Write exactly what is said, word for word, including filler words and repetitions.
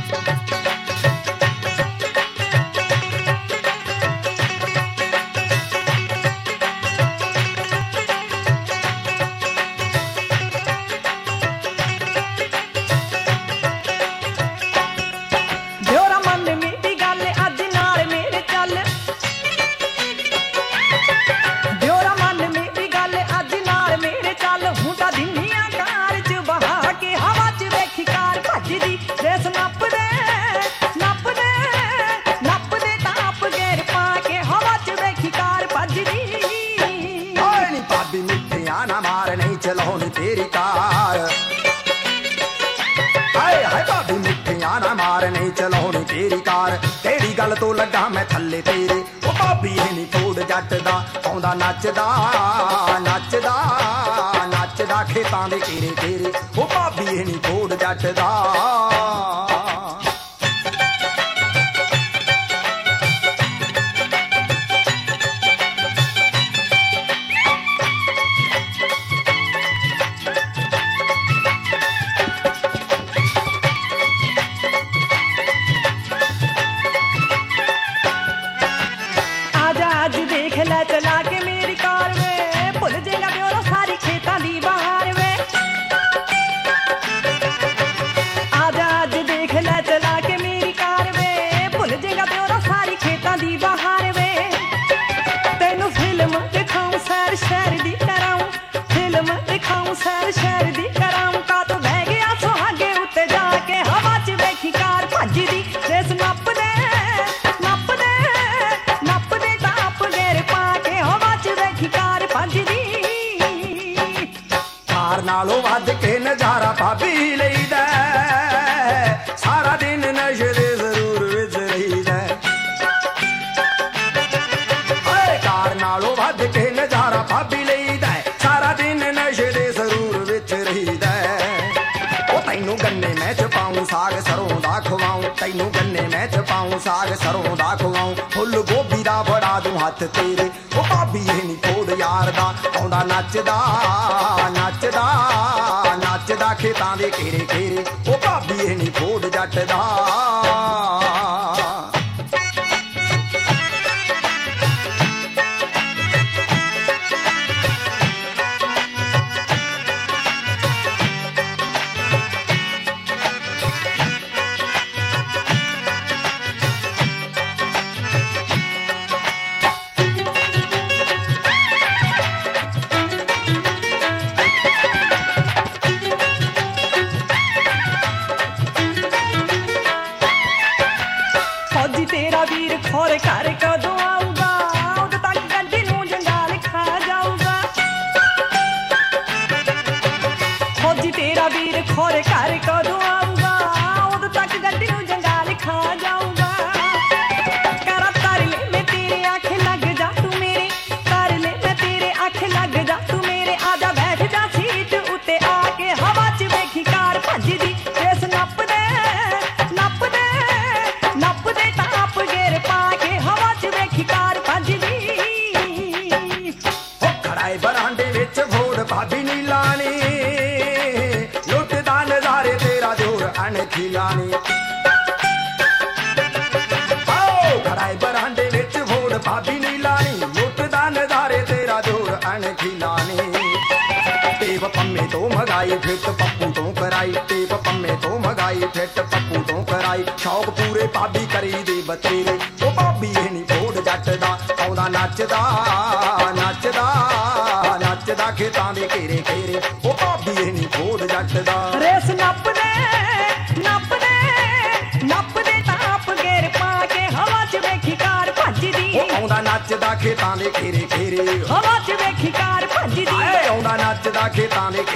चलाउनी तेरी कार हाय हाय भाभी मिठिया ना मार नहीं चलाउनी तेरी कार तेरी गल तो लगा मैं थले तेरे ओ भाभी नहीं फूड जट दा आउंदा नचदा नचदा नचदा खेतां दे घेरे घेरे ओ भाभी नहीं फूड जट दा चला के मेरी कार वे भुल जेगा ब्योरा सारी खेतां दी बहार वे आजा आज देख ले चला के मेरी कार वे भुल जेगा ब्योरा सारी खेतां दी बहार वे तेनू फिल्म दिखाऊं सैर शहर दी कराऊं फिल्म दिखाऊं सैर शहर दी कराऊं का तो बह गया सुहागे उत्ते जाके हवा च वेखी कार भज्जी दी रेस नप दे नप दे नप दे ताप गेर पा कार भजदी कार नालों वध के नजारा भाभी लईदा सारा दिन नशे दे जरूर विच रहीदा कार नालों वध के नजारा भाभी लईदा सारा दिन नशे दे जरूर विच रहीदा ओ तैनू गन्ने मैं च पाऊं साग सरों दा खवाऊं तैनू गन्ने मैं च पाऊं साग सरों दा खवाऊं फुल गोभी दा बड़ा दूं हथ तेरे ओ भाभी नहीं कोड यार दा आउंदा नचदा नचदा नचदा खेतां दे घेरे घेरे ओ भाभी नहीं कोड जट दा तेरा वीर खोर घर कदों आऊगा उद तक गड्डी नूं जंगाल खा जाऊगा फौजी तेरा वीर खोर घर कदों आऊगा उद तक गड्डी नूं जंगाल खा जाऊगा करा कर ले मैं तेरे आंख लग जा तू मेरे कर ले मैं तेरे आंख लग जा तू मेरे आजा बैठ जा सीट उत्ते आके हवा च वेखी कार भजदी रेस नप दे नप दे नप दे ताप गेर पा के हवा च वेखी कार भजदी ओ खड़ाए बरांडे विच भोर भाभी नी लानी लुटदा नजारे तेरा जोर अनखी लानी ओ खड़ाए बरांडे विच भोर भाभी नी लानी लुटदा नजारे तेरा जोर अनखी लानी टेप पम्मे तो मगाई फिट पप्पू तो कराई टेप पम्मे तो मगाई फिट पप्पू तो कराई शौक पूरे भाभी करी दे बतेरे ओ भाभी नहीं फोड़ जट दा आउंदा नचदा नचदा नचदा खेतां दे घेरे घेरे ओ भाभी नहीं फोड़ जट दा रेस नप दे नप दे नप दे ताप गेर पा के हवा च वेखी कार भजदी आउंदा नचदा खेतां दे घेरे घेरे हवा च वेखी कार भजदी आउंदा नचदा खेतां दे